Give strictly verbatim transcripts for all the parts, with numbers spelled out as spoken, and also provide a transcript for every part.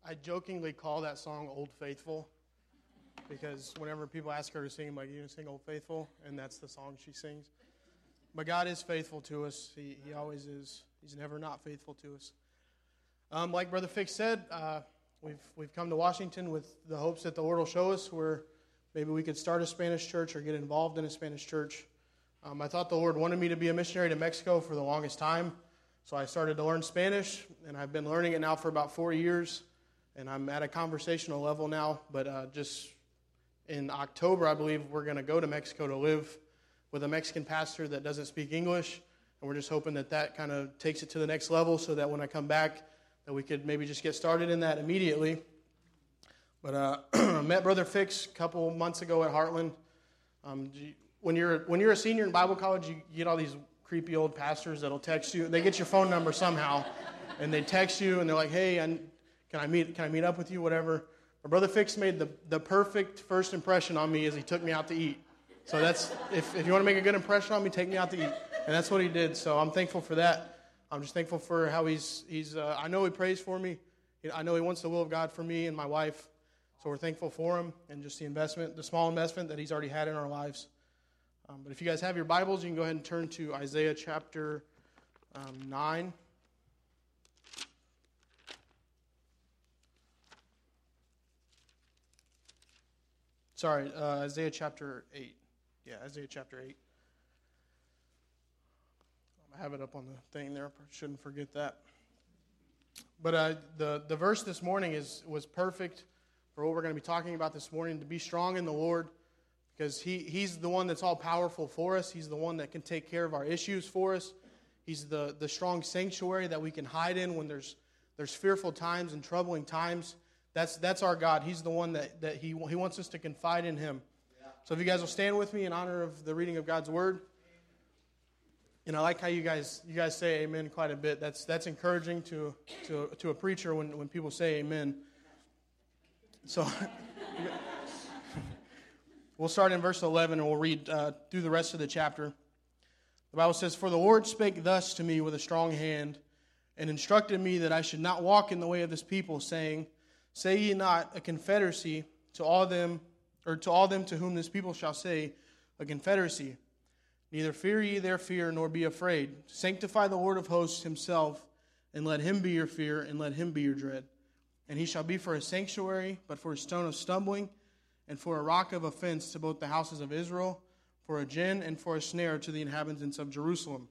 I jokingly call that song Old Faithful because whenever people ask her to sing, I'm like, you gonna sing Old Faithful? And that's the song she sings. But God is faithful to us. He, he always is. He's never not faithful to us. Um, like Brother Fix said, uh, we've we've come to Washington with the hopes that the Lord will show us where maybe we could start a Spanish church or get involved in a Spanish church. Um, I thought the Lord wanted me to be a missionary to Mexico for the longest time. So I started to learn Spanish, and I've been learning it now for about four years. And I'm at a conversational level now. But uh, just in October, I believe, we're going to go to Mexico to live with a Mexican pastor that doesn't speak English. And we're just hoping that that kind of takes it to the next level so that when I come back, that we could maybe just get started in that immediately. But uh, I met Brother Fix a couple months ago at Heartland. Um, when you're when you're a senior in Bible college, you get all these creepy old pastors that'll text you. They get your phone number somehow, and they text you, and they're like, "Hey, I, can I meet can I meet up with you? Whatever." But Brother Fix made the, the perfect first impression on me as he took me out to eat. So that's if if you want to make a good impression on me, take me out to eat, and that's what he did. So I'm thankful for that. I'm just thankful for how he's he's. Uh, I know he prays for me. I know he wants the will of God for me and my wife. So we're thankful for him and just the investment, the small investment that he's already had in our lives. Um, but if you guys have your Bibles, you can go ahead and turn to Isaiah chapter um, nine. Sorry, uh, Isaiah chapter eight. Yeah, Isaiah chapter eight. I have it up on the thing there. I shouldn't forget that. But uh, the, the verse this morning is was perfect for what we're going to be talking about this morning, to be strong in the Lord, because he, He's the one that's all powerful for us. He's the one that can take care of our issues for us. He's the, the strong sanctuary that we can hide in when there's there's fearful times and troubling times. That's that's our God. He's the one that, that he, he wants us to confide in Him. Yeah. So if you guys will stand with me in honor of the reading of God's Word. And I like how you guys you guys say amen quite a bit. That's that's encouraging to to, to a preacher when, when people say amen. So we'll start in verse eleven and we'll read uh, through the rest of the chapter. The Bible says, "For the Lord spake thus to me with a strong hand, and instructed me that I should not walk in the way of this people, saying, Say ye not a confederacy to all them, or to all them to whom this people shall say, a confederacy. Neither fear ye their fear, nor be afraid. Sanctify the Lord of hosts himself, and let him be your fear, and let him be your dread. And he shall be for a sanctuary, but for a stone of stumbling, and for a rock of offense to both the houses of Israel, for a gin and for a snare to the inhabitants of Jerusalem.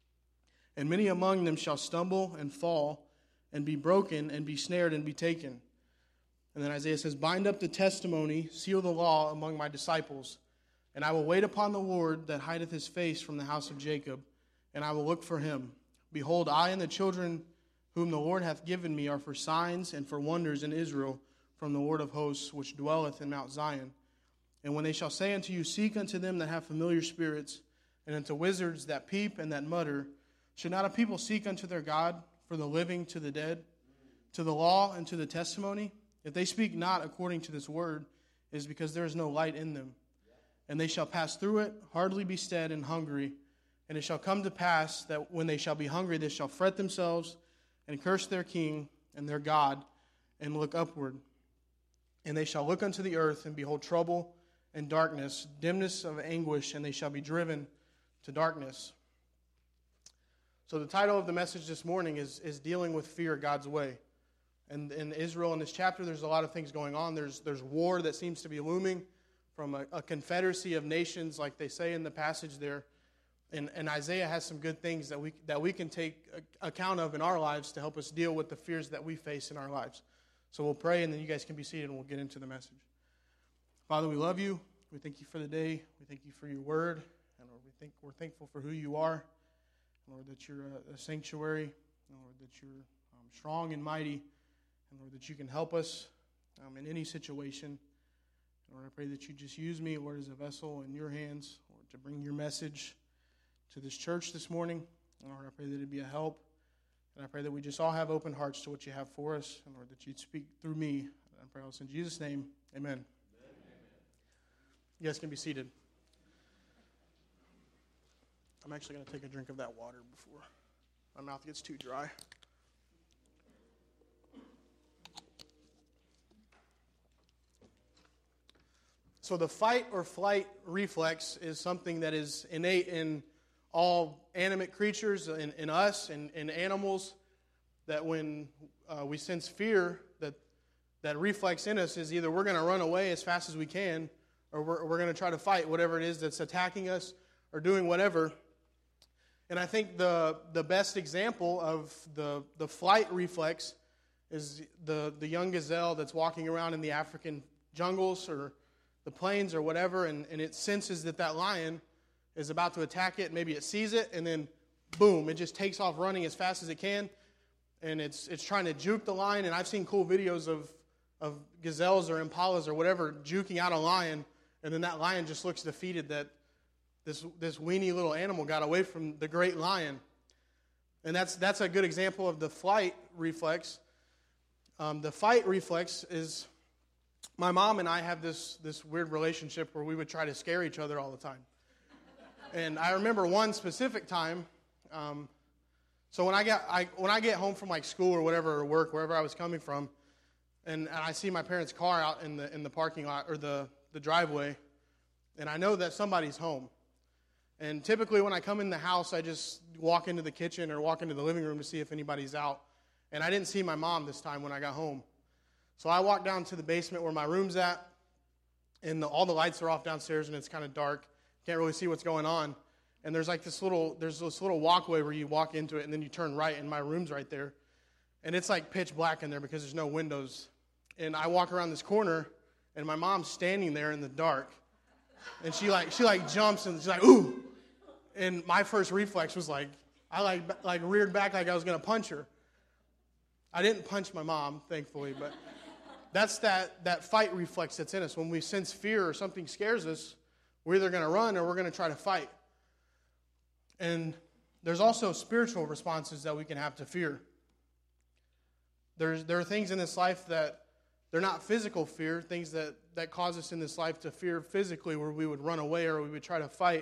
And many among them shall stumble and fall, and be broken, and be snared, and be taken." And then Isaiah says, "Bind up the testimony, seal the law among my disciples. And I will wait upon the Lord that hideth his face from the house of Jacob, and I will look for him. Behold, I and the children whom the Lord hath given me are for signs and for wonders in Israel from the Lord of hosts, which dwelleth in Mount Zion. And when they shall say unto you, Seek unto them that have familiar spirits, and unto wizards that peep and that mutter, should not a people seek unto their God, for the living to the dead, to the law and to the testimony? If they speak not according to this word, it is because there is no light in them. And they shall pass through it, hardly be stead and hungry. And it shall come to pass that when they shall be hungry, they shall fret themselves and curse their king and their God, and look upward. And they shall look unto the earth, and behold trouble and darkness, dimness of anguish, and they shall be driven to darkness." So the title of the message this morning is, is Dealing with Fear God's Way. And in Israel, in this chapter, there's a lot of things going on. There's there's war that seems to be looming from a, a confederacy of nations, like they say in the passage there. And, and Isaiah has some good things that we that we can take account of in our lives to help us deal with the fears that we face in our lives. So we'll pray, and then you guys can be seated, and we'll get into the message. Father, we love you. We thank you for the day. We thank you for your word. And Lord, we think we're thankful for who you are. Lord, that you're a, a sanctuary. Lord, that you're um, strong and mighty. And Lord, that you can help us um, in any situation. Lord, I pray that you just use me, Lord, as a vessel in your hands, Lord, to bring your message to this church this morning. And Lord, I pray that it'd be a help. And I pray that we just all have open hearts to what you have for us. And Lord, that you'd speak through me. I pray also in Jesus' name, amen. Amen. You guys can be seated. I'm actually going to take a drink of that water before my mouth gets too dry. so the fight or flight reflex is something that is innate in all animate creatures, in, in us, and in, in animals, that when uh, we sense fear, that that reflex in us is either we're going to run away as fast as we can, or we're, we're going to try to fight whatever it is that's attacking us or doing whatever. And I think the the best example of the, the flight reflex is the, the young gazelle that's walking around in the African jungles or the plains or whatever, and, and it senses that that lion is about to attack it. Maybe it sees it, and then boom, it just takes off running as fast as it can, and it's it's trying to juke the lion. And I've seen cool videos of, of gazelles or impalas or whatever juking out a lion, and then that lion just looks defeated that this this weeny little animal got away from the great lion. And that's that's a good example of the flight reflex. Um, the fight reflex is, my mom and I have this this weird relationship where we would try to scare each other all the time. And I remember one specific time. Um, so when I get I when I get home from like school or whatever, or work, wherever I was coming from, and, and I see my parents' car out in the in the parking lot or the, the driveway, and I know that somebody's home. And typically when I come in the house, I just walk into the kitchen or walk into the living room to see if anybody's out. And I didn't see my mom this time when I got home. So I walked down to the basement where my room's at, and the, all the lights are off downstairs, and it's kind of dark. Can't really see what's going on. And there's like this little there's this little walkway where you walk into it, and then you turn right, and my room's right there. And it's like pitch black in there because there's no windows. And I walk around this corner, and my mom's standing there in the dark. And she like she like jumps, and she's like, ooh. And my first reflex was like, I like like reared back like I was going to punch her. I didn't punch my mom, thankfully, but that's that, that fight reflex that's in us. When we sense fear or something scares us, we're either going to run or we're going to try to fight. And there's also spiritual responses that we can have to fear. There's, there are things in this life that they're not physical fear, things that, that cause us in this life to fear physically, where we would run away or we would try to fight.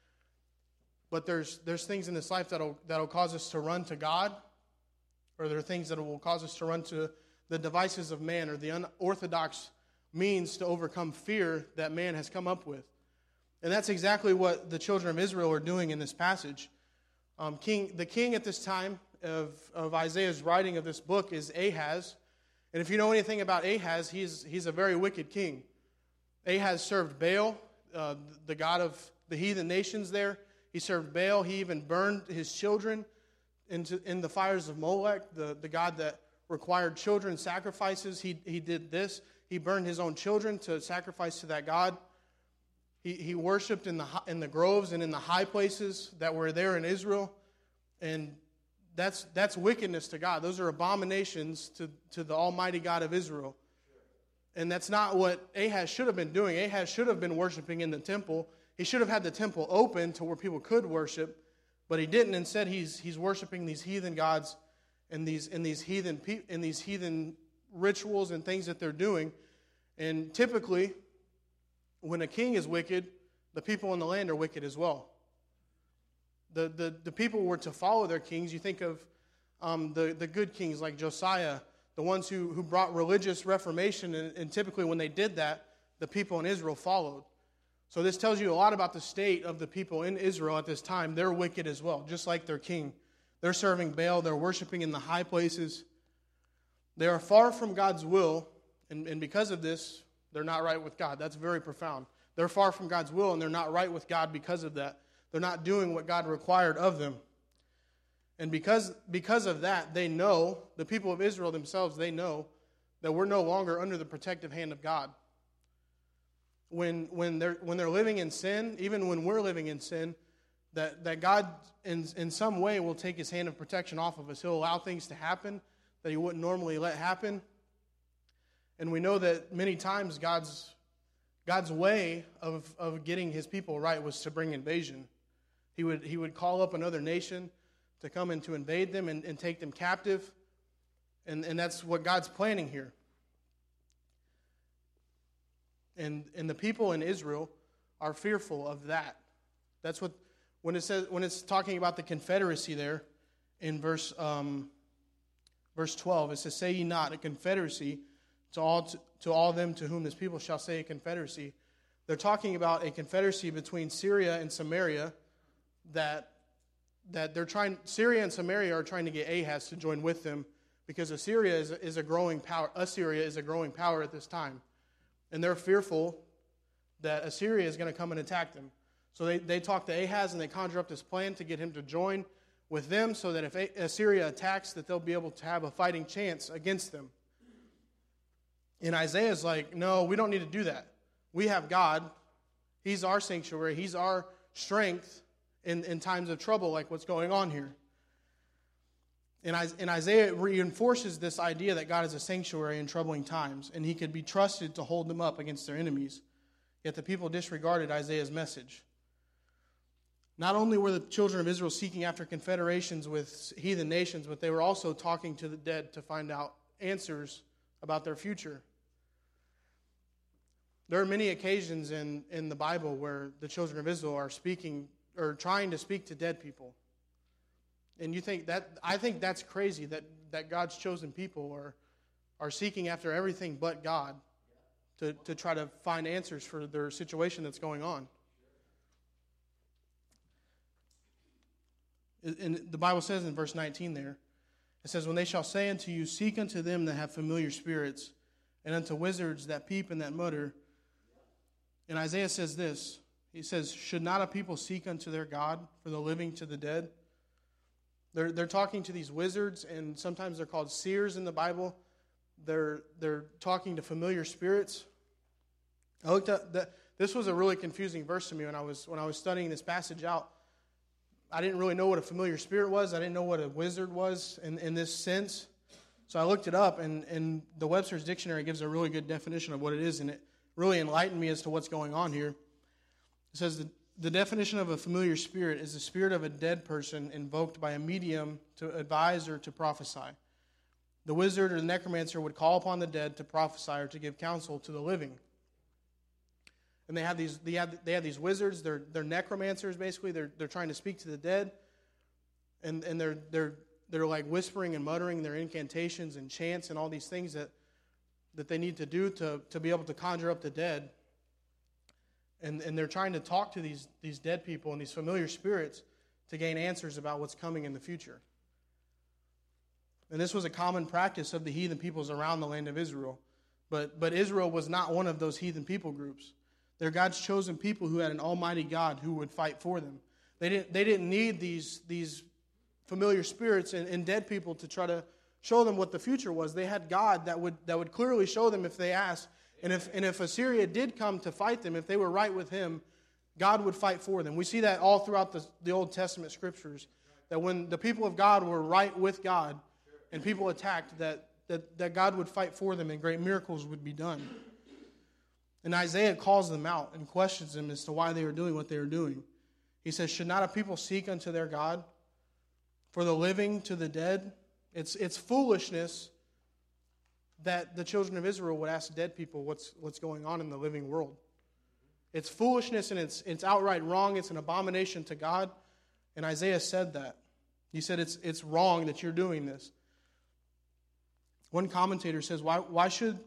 But there's there's things in this life that'll that'll cause us to run to God, or there are things that will cause us to run to the devices of man or the unorthodox means to overcome fear that man has come up with. And that's exactly what the children of Israel are doing in this passage. Um, king, the king at this time of, of Isaiah's writing of this book is Ahaz. And if you know anything about Ahaz, he's, he's a very wicked king. Ahaz served Baal, uh, the god of the heathen nations there. He served Baal. He even burned his children into in the fires of Molech, the, the god that required children sacrifices. He he did this. He burned his own children to sacrifice to that god. He he worshipped in the in the groves and in the high places that were there in Israel, and that's that's wickedness to God. Those are abominations to, to the Almighty God of Israel. And that's not what Ahaz should have been doing. Ahaz should have been worshiping in the temple. He should have had the temple open to where people could worship, but he didn't. Instead, he's he's worshiping these heathen gods and these and these heathen in these heathen rituals and things that they're doing. And typically, when a king is wicked, the people in the land are wicked as well. The the, the people were to follow their kings. You think of um, the the good kings like Josiah, the ones who who brought religious reformation, and, and typically when they did that, the people in Israel followed. So this tells you a lot about the state of the people in Israel at this time. They're wicked as well, just like their king. They're serving Baal. They're worshiping in the high places. They are far from God's will, and, and because of this, they're not right with God. That's very profound. They're far from God's will, and they're not right with God because of that. They're not doing what God required of them. And because, because of that, they know, the people of Israel themselves, they know that we're no longer under the protective hand of God. When when they're when they're living in sin, even when we're living in sin, that, that God in in some way will take his hand of protection off of us. He'll allow things to happen that he wouldn't normally let happen. And we know that many times God's God's way of, of getting his people right was to bring invasion. He would he would call up another nation to come and to invade them and, and take them captive. And, and that's what God's planning here. And and the people in Israel are fearful of that. That's what when it says when it's talking about the confederacy there in verse um, verse twelve, it says, "Say ye not a confederacy to all to, to all them to whom this people shall say a confederacy." they're talking about a confederacy between Syria and Samaria that that they're trying, Syria and Samaria are trying to get Ahaz to join with them because Assyria is, is a growing power. Assyria is a growing power at this time. And they're fearful that Assyria is going to come and attack them. So they, they talk to Ahaz and they conjure up this plan to get him to join with them so that if Assyria attacks, that they'll be able to have a fighting chance against them. And Isaiah's like, no, we don't need to do that. We have God. He's our sanctuary. He's our strength in, in times of trouble like what's going on here. And, and Isaiah reinforces this idea that God is a sanctuary in troubling times, and he could be trusted to hold them up against their enemies. Yet the people disregarded Isaiah's message. Not only were the children of Israel seeking after confederations with heathen nations, but they were also talking to the dead to find out answers about their future. There are many occasions in, in the Bible where the children of Israel are speaking or trying to speak to dead people. And you think that I think that's crazy that, that God's chosen people are are seeking after everything but God to, to try to find answers for their situation that's going on. And the Bible says in verse nineteen there, it says, when they shall say unto you, seek unto them that have familiar spirits, and unto wizards that peep and that mutter. And Isaiah says this, he says, should not a people seek unto their God for the living to the dead? They're, they're talking to these wizards, and sometimes they're called seers in the Bible. They're, they're talking to familiar spirits. I looked at that. This was a really confusing verse to me when I was when I was studying this passage out. I didn't really know what a familiar spirit was. I didn't know what a wizard was in, in this sense. So I looked it up, and, and the Webster's Dictionary gives a really good definition of what it is, and it really enlightened me as to what's going on here. It says the, the definition of a familiar spirit is the spirit of a dead person invoked by a medium to advise or to prophesy. The wizard or the necromancer would call upon the dead to prophesy or to give counsel to the living. And they have these they have, they have these wizards, they're they're necromancers basically, they're they're trying to speak to the dead. And and they're they're they're like whispering and muttering their incantations and chants and all these things that that they need to do to, to be able to conjure up the dead. And and they're trying to talk to these, these dead people and these familiar spirits to gain answers about what's coming in the future. And this was a common practice of the heathen peoples around the land of Israel. But but Israel was not one of those heathen people groups. They're God's chosen people who had an almighty God who would fight for them. They didn't they didn't need these, these familiar spirits and, and dead people to try to show them what the future was. They had God that would that would clearly show them if they asked. And if and if Assyria did come to fight them, if they were right with him, God would fight for them. We see that all throughout the, the Old Testament scriptures, that when the people of God were right with God and people attacked, that, that, that God would fight for them and great miracles would be done. And Isaiah calls them out and questions them as to why they were doing what they were doing. He says, should not a people seek unto their God for the living to the dead? It's, it's foolishness that the children of Israel would ask dead people what's what's going on in the living world. It's foolishness and it's it's outright wrong. It's an abomination to God. And Isaiah said that. He said it's it's wrong that you're doing this. One commentator says, why why should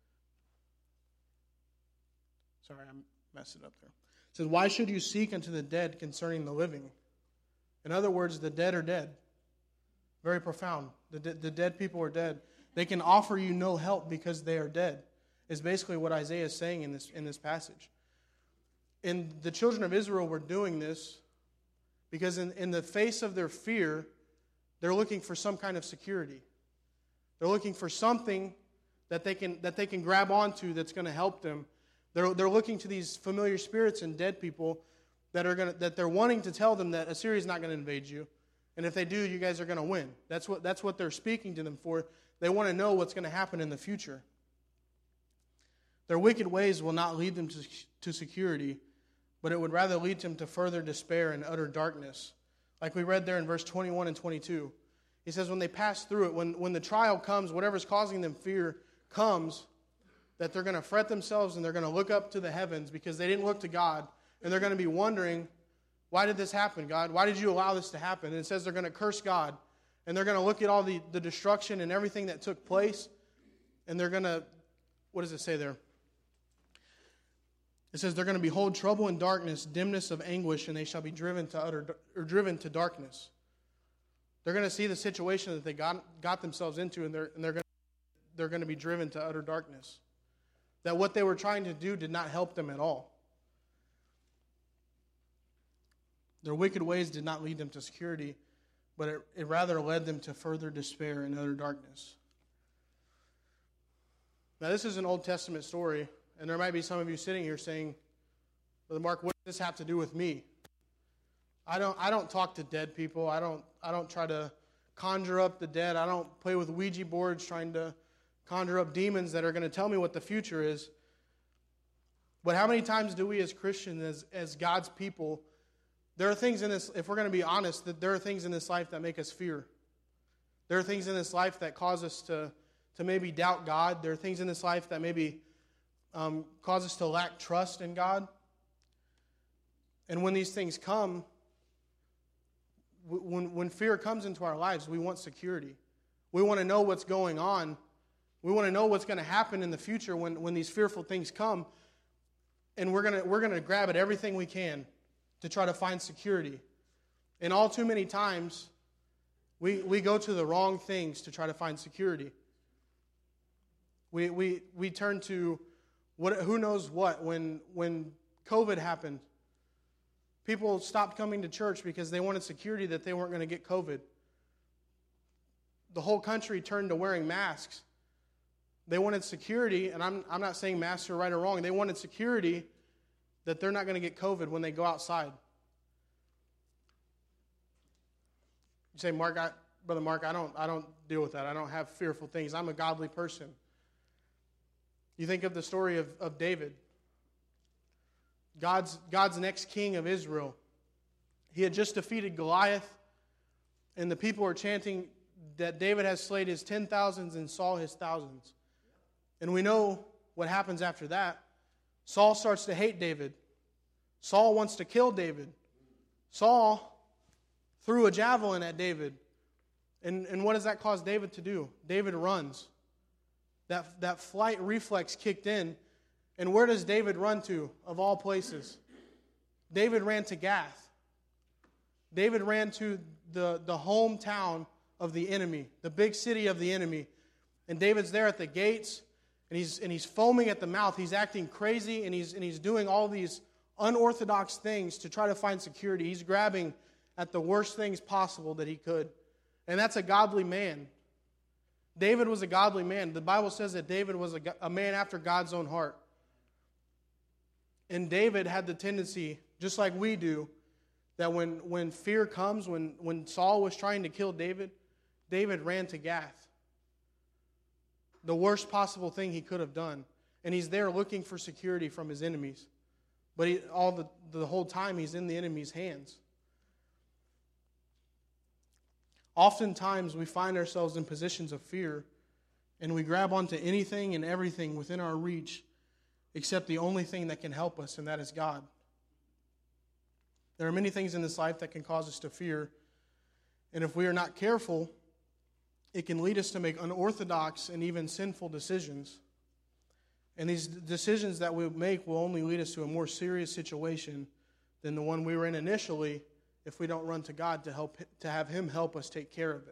Sorry, I messed it up there. It says, why should you seek unto the dead concerning the living? In other words, the dead are dead. Very profound. The, de- the dead people are dead. They can offer you no help because they are dead, is basically what Isaiah is saying in this in this passage. And the children of Israel were doing this because in, in the face of their fear, they're looking for some kind of security. They're looking for something that they can that they can grab onto that's going to help them. They're they're looking to these familiar spirits and dead people that are going to, that they're wanting to tell them that Assyria is not going to invade you, and if they do, you guys are going to win. That's what that's what they're speaking to them for. They want to know what's going to happen in the future. Their wicked ways will not lead them to, to security, but it would rather lead them to further despair and utter darkness. Like we read there in verse twenty-one and twenty-two. He says when they pass through it, when, when the trial comes, whatever's causing them fear comes, that they're going to fret themselves and they're going to look up to the heavens because they didn't look to God. And they're going to be wondering, why did this happen, God? Why did you allow this to happen? And it says they're going to curse God. And they're going to look at all the, the destruction and everything that took place. And they're going to, what does it say there? It says they're going to behold trouble and darkness, dimness of anguish, and they shall be driven to utter or driven to darkness. They're going to see the situation that they got got themselves into, and they're and they're going they're going to be driven to utter darkness. That what they were trying to do did not help them at all. Their wicked ways did not lead them to security, but it, it rather led them to further despair and utter darkness. Now, this is an Old Testament story, and there might be some of you sitting here saying, Brother Mark, what does this have to do with me? I don't I don't talk to dead people. I don't I don't try to conjure up the dead. I don't play with Ouija boards trying to conjure up demons that are going to tell me what the future is. But how many times do we as Christians, as, as God's people, there are things in this, if we're going to be honest, that there are things in this life that make us fear. There are things in this life that cause us to, to maybe doubt God. There are things in this life that maybe um, cause us to lack trust in God. And when these things come, when, when fear comes into our lives, we want security. We want to know what's going on. We want to know what's going to happen in the future when, when these fearful things come. And we're going to we're going to grab at everything we can to try to find security. And all too many times, we we go to the wrong things to try to find security. We we we turn to what who knows what. When when COVID happened, people stopped coming to church because they wanted security that they weren't going to get COVID. The whole country turned to wearing masks. They wanted security, and I'm I'm not saying masks are right or wrong. They wanted security that they're not going to get COVID when they go outside. You say, Mark, I, Brother Mark, I don't I don't deal with that. I don't have fearful things. I'm a godly person. You think of the story of, of David. God's God's next king of Israel. He had just defeated Goliath, and the people are chanting that David has slayed his ten thousands and Saul his thousands. And we know what happens after that. Saul starts to hate David. Saul wants to kill David. Saul threw a javelin at David. And, and what does that cause David to do? David runs. That, that flight reflex kicked in. And where does David run to, of all places? David ran to Gath. David ran to the, the hometown of the enemy, the big city of the enemy. And David's there at the gates. And he's and he's foaming at the mouth. He's acting crazy, and he's and he's doing all these unorthodox things to try to find security. He's grabbing at the worst things possible that he could. And that's a godly man. David was a godly man. The Bible says that David was a, a man after God's own heart. And David had the tendency, just like we do, that when, when fear comes, when, when Saul was trying to kill David, David ran to Gath. The worst possible thing he could have done. And he's there looking for security from his enemies. But he, all the, the whole time he's in the enemy's hands. Oftentimes we find ourselves in positions of fear, and we grab onto anything and everything within our reach except the only thing that can help us, and that is God. There are many things in this life that can cause us to fear, and if we are not careful, it can lead us to make unorthodox and even sinful decisions. And these decisions that we make will only lead us to a more serious situation than the one we were in initially if we don't run to God to help to have Him help us take care of it.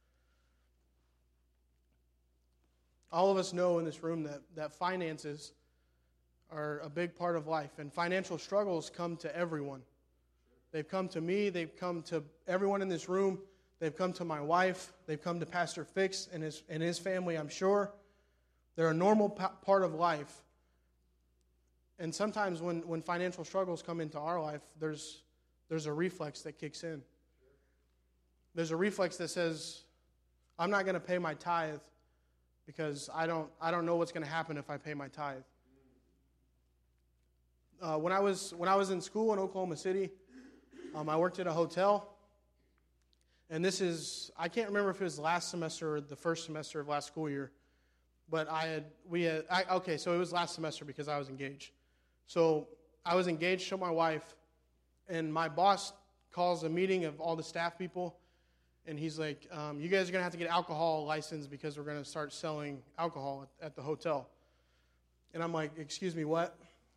All of us know in this room that, that finances are a big part of life, and financial struggles come to everyone. They've come to me, they've come to everyone in this room. They've come to my wife. They've come to Pastor Fix and his and his family, I'm sure. They're a normal p- part of life. And sometimes when, when financial struggles come into our life, there's there's a reflex that kicks in. There's a reflex that says, I'm not going to pay my tithe because I don't I don't know what's going to happen if I pay my tithe. Uh, when I was when I was in school in Oklahoma City, um, I worked at a hotel. And this is, I can't remember if it was last semester or the first semester of last school year, but I had, we had, I, okay, so it was last semester because I was engaged. So I was engaged to my wife, and my boss calls a meeting of all the staff people, and he's like, um, you guys are going to have to get alcohol license because we're going to start selling alcohol at, at the hotel. And I'm like, excuse me, what?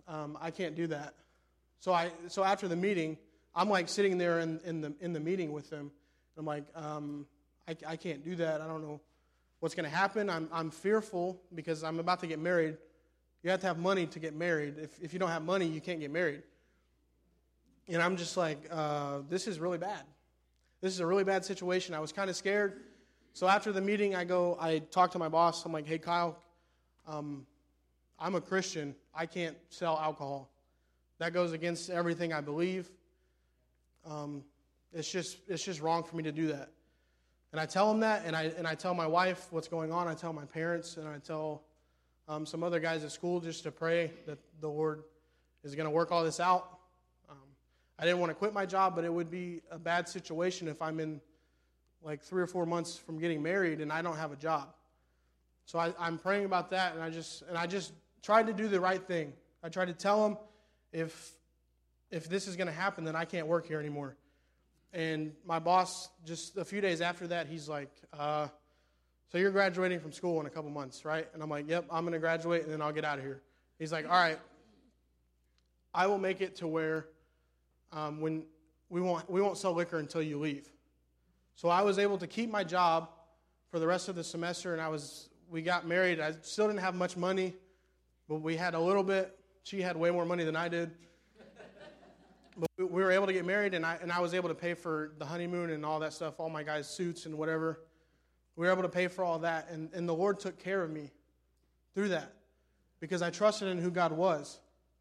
um, I can't do that. So I so after the meeting, I'm like sitting there in, in the in the meeting with them. I'm like, um, I, I can't do that. I don't know what's going to happen. I'm I'm fearful because I'm about to get married. You have to have money to get married. If if you don't have money, you can't get married. And I'm just like, uh, this is really bad. This is a really bad situation. I was kind of scared. So after the meeting, I go, I talk to my boss. I'm like, hey, Kyle, um, I'm a Christian. I can't sell alcohol. That goes against everything I believe. Um, it's just it's just wrong for me to do that. And I tell him that, and I and I tell my wife what's going on. I tell my parents, and I tell um, some other guys at school just to pray that the Lord is going to work all this out. Um, I didn't want to quit my job, but it would be a bad situation if I'm in like three or four months from getting married and I don't have a job. So I, I'm praying about that, and I just and I just tried to do the right thing. I tried to tell him if if this is going to happen, then I can't work here anymore. And my boss, just a few days after that, he's like, uh, so you're graduating from school in a couple months, right? And I'm like, yep, I'm going to graduate, and then I'll get out of here. He's like, all right, I will make it to where um, when we won't we won't sell liquor until you leave. So I was able to keep my job for the rest of the semester, and I was we got married. I still didn't have much money, but we had a little bit. She had way more money than I did. But we were able to get married, and I and I was able to pay for the honeymoon and all that stuff, all my guys' suits and whatever. We were able to pay for all that, and, and the Lord took care of me through that because I trusted in who God was.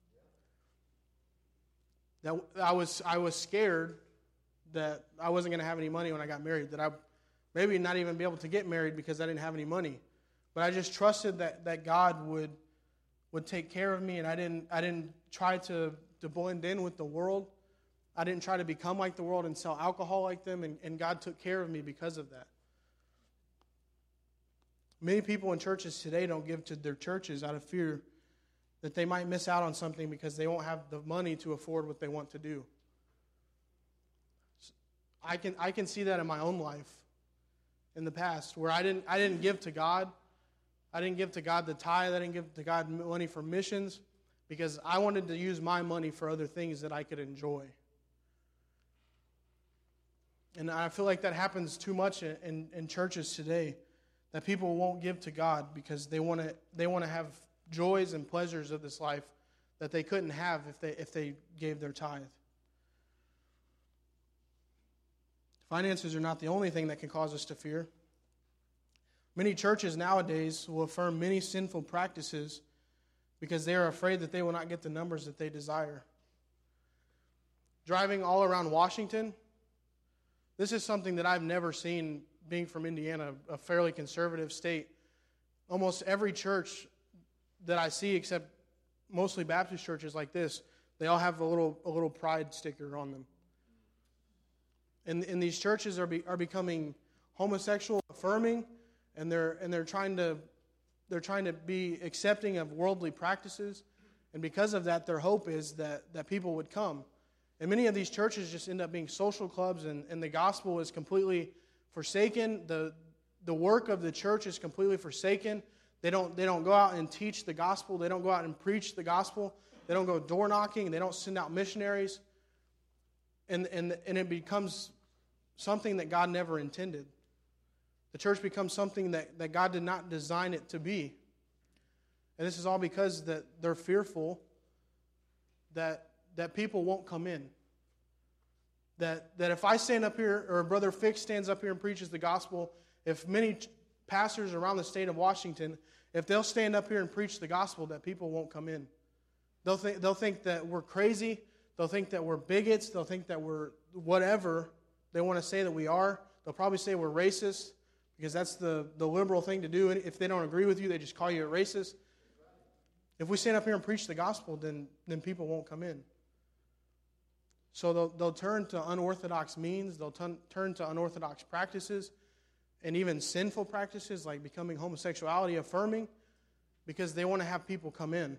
That I was I was scared that I wasn't going to have any money when I got married, that I maybe not even be able to get married because I didn't have any money. But I just trusted that, that God would would take care of me, and I didn't I didn't try to, to blend in with the world. I didn't try to become like the world and sell alcohol like them, and, and God took care of me because of that. Many people in churches today don't give to their churches out of fear that they might miss out on something because they won't have the money to afford what they want to do. I can I can see that in my own life in the past where I didn't I didn't give to God. I didn't give to God the tithe. I didn't give to God money for missions because I wanted to use my money for other things that I could enjoy. And I feel like that happens too much in, in, in churches today, that people won't give to God because they want to they want to have joys and pleasures of this life that they couldn't have if they if they gave their tithe. Finances are not the only thing that can cause us to fear. Many churches nowadays will affirm many sinful practices because they are afraid that they will not get the numbers that they desire. Driving all around Washington, this is something that I've never seen being from Indiana, a fairly conservative state. Almost every church that I see, except mostly Baptist churches like this, they all have a little a little pride sticker on them. And, and these churches are be, are becoming homosexual affirming, and they're and they're trying to they're trying to be accepting of worldly practices, and because of that, their hope is that, that people would come. And many of these churches just end up being social clubs, and, and the gospel is completely forsaken. The the work of the church is completely forsaken. They don't they don't go out and teach the gospel. They don't go out and preach the gospel. They don't go door knocking. They don't send out missionaries. And and and it becomes something that God never intended. The church becomes something that, that God did not design it to be. And this is all because that they're fearful that that people won't come in. That that if I stand up here, or Brother Fix stands up here and preaches the gospel, if many pastors around the state of Washington, if they'll stand up here and preach the gospel, that people won't come in. They'll think they'll think that we're crazy. They'll think that we're bigots. They'll think that we're whatever they want to say that we are. They'll probably say we're racist because that's the, the liberal thing to do. And if they don't agree with you, they just call you a racist. If we stand up here and preach the gospel, then, then people won't come in. So they'll, they'll turn to unorthodox means. They'll t- turn to unorthodox practices and even sinful practices like becoming homosexuality affirming because they want to have people come in.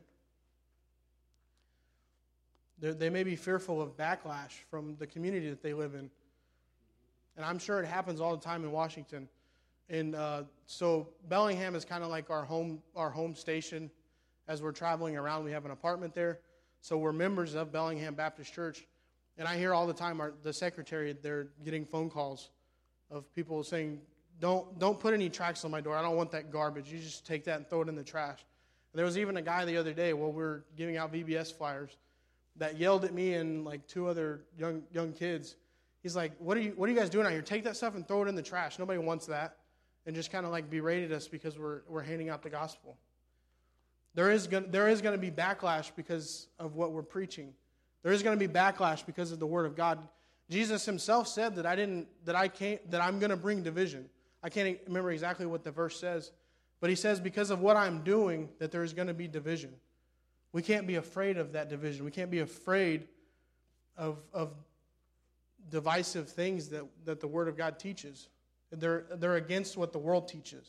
They're, they may be fearful of backlash from the community that they live in. And I'm sure it happens all the time in Washington. And uh, so Bellingham is kind of like our home our home station. As we're traveling around, we have an apartment there. So we're members of Bellingham Baptist Church. And I hear all the time, our, the secretary, they're getting phone calls of people saying, don't don't put any tracts on my door. I don't want that garbage. You just take that and throw it in the trash. And there was even a guy the other day while we were giving out V B S flyers that yelled at me and like two other young young kids. He's like, what are you what are you guys doing out here? Take that stuff and throw it in the trash. Nobody wants that. And just kind of like berated us because we're we're handing out the gospel. There is gonna, there is going to be backlash because of what we're preaching. There is going to be backlash because of the word of God. Jesus himself said that I didn't that I can't that I'm going to bring division. I can't remember exactly what the verse says, but he says because of what I'm doing that there is going to be division. We can't be afraid of that division. We can't be afraid of of divisive things that, that the word of God teaches. They're they're against what the world teaches.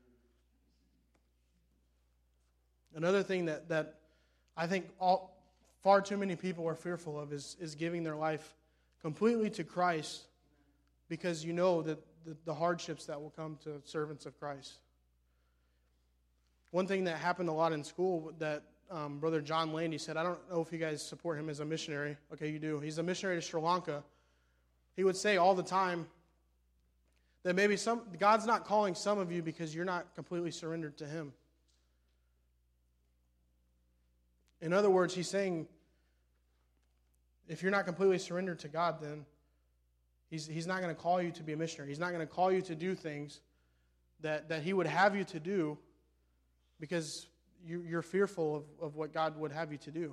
Another thing that, that I think all, far too many people are fearful of is, is giving their life completely to Christ because you know that the, the hardships that will come to servants of Christ. One thing that happened a lot in school that um, Brother John Landy said, I don't know if you guys support him as a missionary. Okay, you do. He's a missionary to Sri Lanka. He would say all the time that maybe some God's not calling some of you because you're not completely surrendered to him. In other words, he's saying, if you're not completely surrendered to God, then he's, he's not going to call you to be a missionary. He's not going to call you to do things that, that he would have you to do because you, you're fearful of, of what God would have you to do.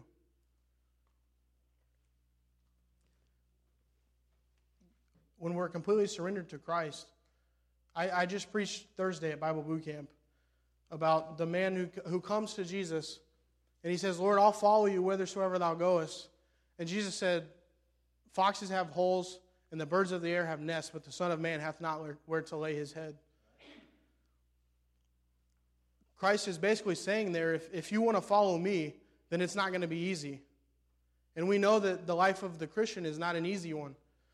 When we're completely surrendered to Christ, I, I just preached Thursday at Bible Boot Camp about the man who, who comes to Jesus and he says, Lord, I'll follow you whithersoever thou goest. And Jesus said, foxes have holes, and the birds of the air have nests, but the Son of Man hath not where to lay his head. Christ is basically saying there, if, if you want to follow me, then it's not going to be easy. And we know that the life of the Christian is not an easy one.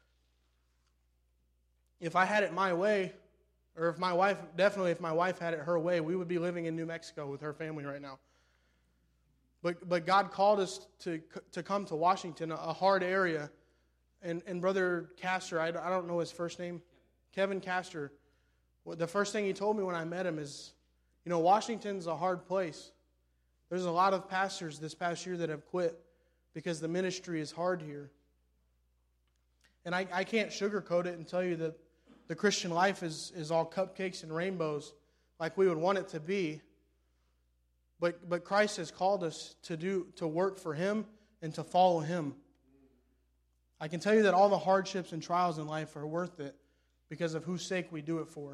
If I had it my way, or if my wife, definitely if my wife had it her way, we would be living in New Mexico with her family right now. But but God called us to to come to Washington, a hard area. And and Brother Castor, I, I don't know his first name, Kevin Castor, the first thing he told me when I met him is, you know, Washington's a hard place. There's a lot of pastors this past year that have quit because the ministry is hard here. And I, I can't sugarcoat it and tell you that the Christian life is, is all cupcakes and rainbows like we would want it to be. But but Christ has called us to do to work for him and to follow him. I can tell you that all the hardships and trials in life are worth it because of whose sake we do it for.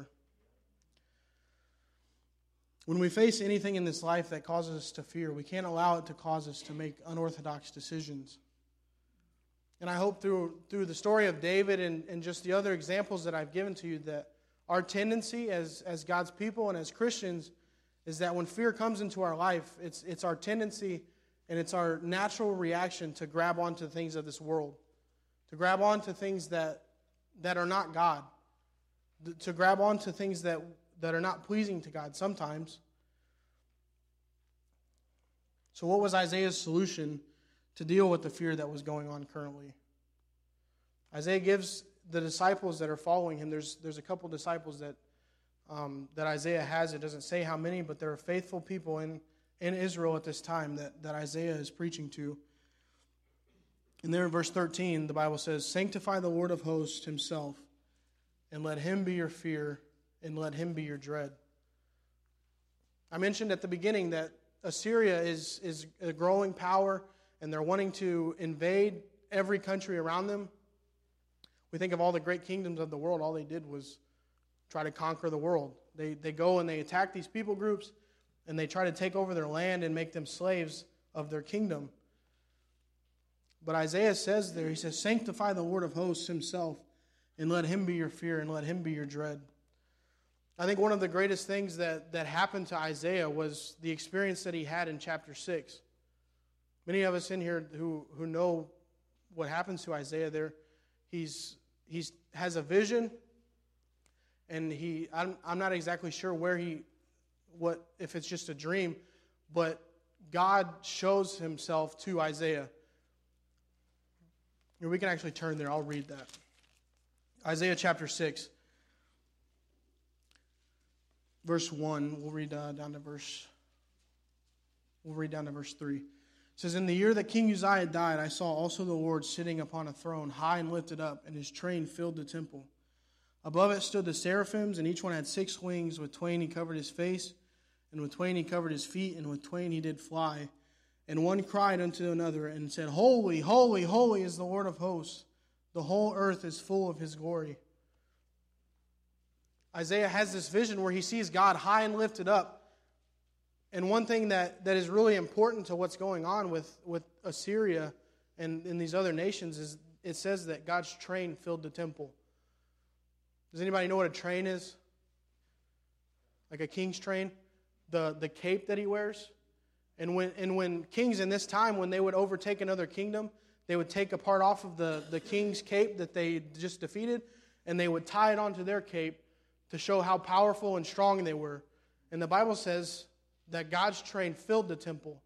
When we face anything in this life that causes us to fear, we can't allow it to cause us to make unorthodox decisions. And I hope through through the story of David and, and just the other examples that I've given to you that our tendency as, as God's people and as Christians is that when fear comes into our life, it's it's our tendency and it's our natural reaction to grab onto things of this world, to grab onto things that that are not God, to grab onto things that, that are not pleasing to God sometimes. So what was Isaiah's solution to deal with the fear that was going on currently? Isaiah gives the disciples that are following him, there's there's a couple disciples that Um, that Isaiah has. It doesn't say how many, but there are faithful people in, in Israel at this time that, that Isaiah is preaching to. And there in verse thirteen, the Bible says, sanctify the Lord of hosts himself, and let him be your fear, and let him be your dread. I mentioned at the beginning that Assyria is, is a growing power, and they're wanting to invade every country around them. We think of all the great kingdoms of the world, all they did was try to conquer the world. They they go and they attack these people groups, and they try to take over their land and make them slaves of their kingdom. But Isaiah says there, he says, sanctify the Lord of hosts himself, and let him be your fear, and let him be your dread. I think one of the greatest things that, that happened to Isaiah was the experience that he had in chapter six. Many of us in here who, who know what happens to Isaiah there, he's he's has a vision. And he, I'm, I'm not exactly sure where he, what if it's just a dream, but God shows himself to Isaiah. Here, we can actually turn there. I'll read that. Isaiah chapter six. Verse one. We'll read uh, down to verse... We'll read down to verse three. It says, "In the year that King Uzziah died, I saw also the Lord sitting upon a throne, high and lifted up, and his train filled the temple. Above it stood the seraphims, and each one had six wings. With twain he covered his face, and with twain he covered his feet, and with twain he did fly. And one cried unto another, and said, Holy, holy, holy is the Lord of hosts. The whole earth is full of his glory." Isaiah has this vision where he sees God high and lifted up. And one thing that, that is really important to what's going on with, with Assyria and, and these other nations is it says that God's train filled the temple. Does anybody know what a train is? Like a king's train? The, the cape that he wears? And when and when kings in this time, when they would overtake another kingdom, they would take a part off of the, the king's cape that they just defeated, and they would tie it onto their cape to show how powerful and strong they were. And the Bible says that God's train filled the temple.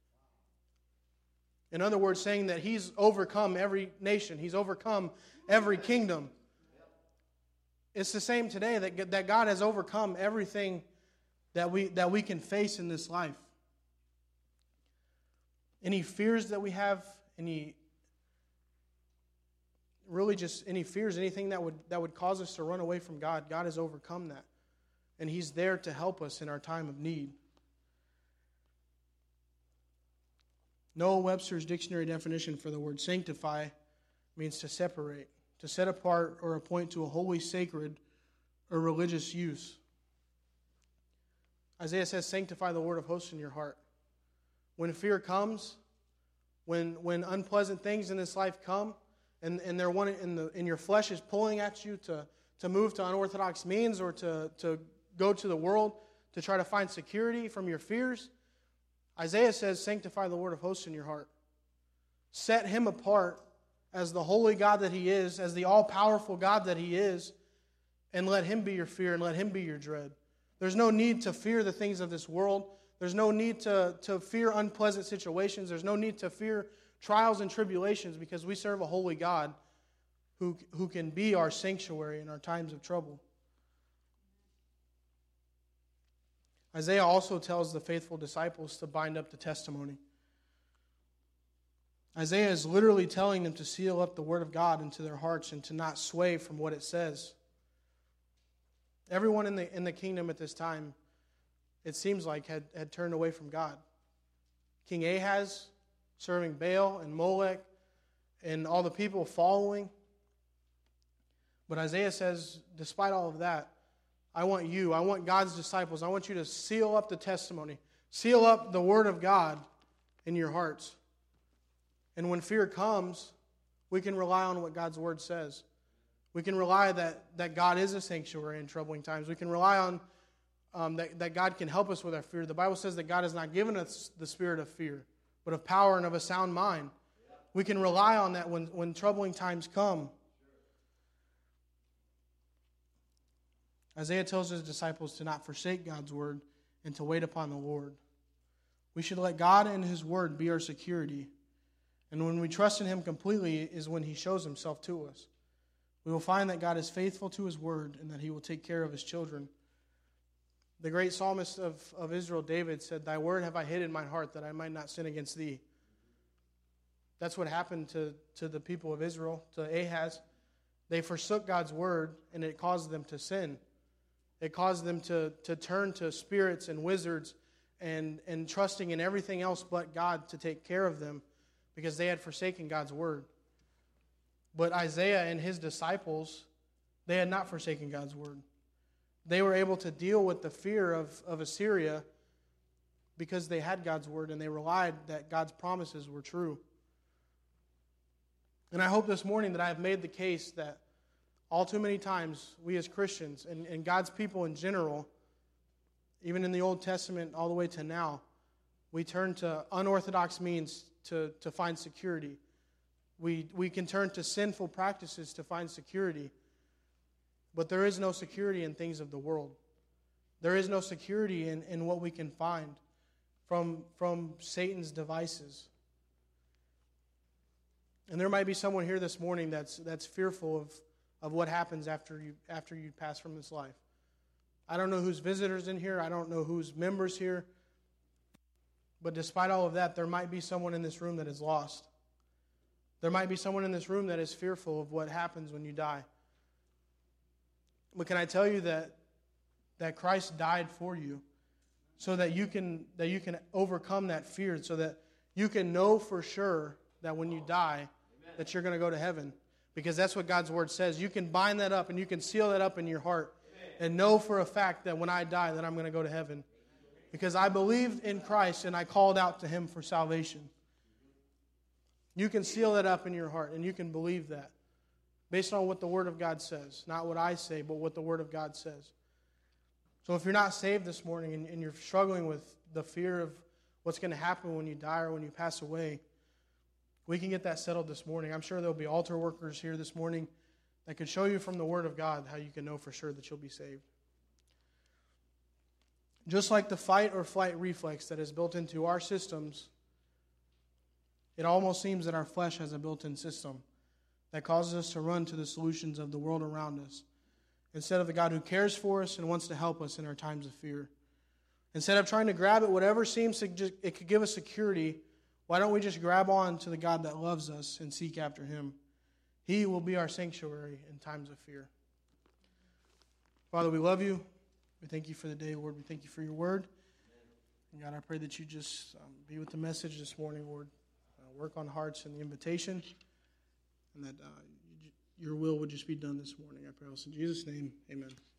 In other words, saying that he's overcome every nation. He's overcome every kingdom. It's the same today, that, that God has overcome everything that we, that we can face in this life. Any fears that we have, any really just any fears, anything that would that would cause us to run away from God, God has overcome that. And he's there to help us in our time of need. Noah Webster's dictionary definition for the word sanctify means to separate, to set apart or appoint to a holy, sacred, or religious use. Isaiah says, sanctify the Lord of hosts in your heart. When fear comes, when when unpleasant things in this life come, and, and they're one in the in your flesh is pulling at you to, to move to unorthodox means or to, to go to the world to try to find security from your fears, Isaiah says, sanctify the Lord of hosts in your heart. Set him apart as the holy God that he is, as the all-powerful God that he is, and let him be your fear and let him be your dread. There's no need to fear the things of this world. There's no need to, to fear unpleasant situations. There's no need to fear trials and tribulations, because we serve a holy God who, who can be our sanctuary in our times of trouble. Isaiah also tells the faithful disciples to bind up the testimony. Isaiah is literally telling them to seal up the word of God into their hearts and to not sway from what it says. Everyone in the in the kingdom at this time, it seems like, had, had turned away from God. King Ahaz serving Baal and Molech and all the people following. But Isaiah says, despite all of that, I want you, I want God's disciples, I want you to seal up the testimony, seal up the word of God in your hearts. And when fear comes, we can rely on what God's word says. We can rely that, that God is a sanctuary in troubling times. We can rely on um, that, that God can help us with our fear. The Bible says that God has not given us the spirit of fear, but of power and of a sound mind. We can rely on that when, when troubling times come. Isaiah tells his disciples to not forsake God's word and to wait upon the Lord. We should let God and his word be our security. And when we trust in him completely is when he shows himself to us. We will find that God is faithful to his word and that he will take care of his children. The great psalmist of, of Israel, David, said, Thy word have I hid in my heart that I might not sin against thee. That's what happened to, to the people of Israel, to Ahaz. They forsook God's word, and it caused them to sin. It caused them to, to turn to spirits and wizards and, and trusting in everything else but God to take care of them because they had forsaken God's word. But Isaiah and his disciples, they had not forsaken God's word. They were able to deal with the fear of, of Assyria because they had God's word and they relied that God's promises were true. And I hope this morning that I have made the case that all too many times we as Christians and, and God's people in general, even in the Old Testament all the way to now, we turn to unorthodox means to, to find security. We, we can turn to sinful practices to find security. But there is no security in things of the world. There is no security in, in what we can find from, from Satan's devices. And there might be someone here this morning that's that's fearful of, of what happens after you after you pass from this life. I don't know who's visitors in here. I don't know who's members here. But despite all of that, there might be someone in this room that is lost. There might be someone in this room that is fearful of what happens when you die. But can I tell you that that Christ died for you so that you can that you can overcome that fear, so that you can know for sure that when you die, that you're going to go to heaven. Because that's what God's Word says. You can bind that up and you can seal that up in your heart and know for a fact that when I die that I'm going to go to heaven. Because I believed in Christ and I called out to Him for salvation. You can seal that up in your heart and you can believe that based on what the Word of God says. Not what I say, but what the Word of God says. So if you're not saved this morning and, and you're struggling with the fear of what's going to happen when you die or when you pass away, we can get that settled this morning. I'm sure there'll be altar workers here this morning that can show you from the Word of God how you can know for sure that you'll be saved. Just like the fight or flight reflex that is built into our systems, it almost seems that our flesh has a built-in system that causes us to run to the solutions of the world around us instead of the God who cares for us and wants to help us in our times of fear. Instead of trying to grab at whatever seems to just, it could give us security, why don't we just grab on to the God that loves us and seek after Him? He will be our sanctuary in times of fear. Father, we love You. We thank You for the day, Lord. We thank You for Your Word. And God, I pray that You just um, be with the message this morning, Lord. Uh, work on hearts and the invitation, and that uh, Your will would just be done this morning. I pray also in Jesus' name, amen.